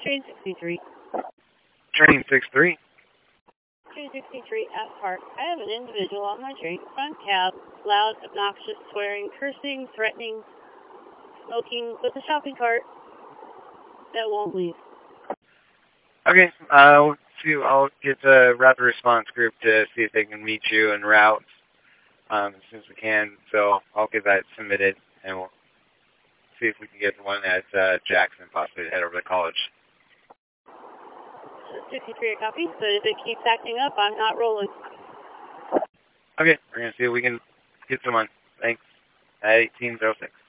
Train 63. Train 63. Train 63 at Park. I have an individual on my train, front cab, loud, obnoxious, swearing, cursing, threatening, smoking, with a shopping cart that won't leave. Okay, I'll get the rapid response group to see if they can meet you en route as soon as we can. So I'll get that submitted, and we'll see if we can get the one at Jackson, possibly to head over to college. 63 a copy, but if it keeps acting up, I'm not rolling. Okay, we're going to see if we can get someone. Thanks. At 1806.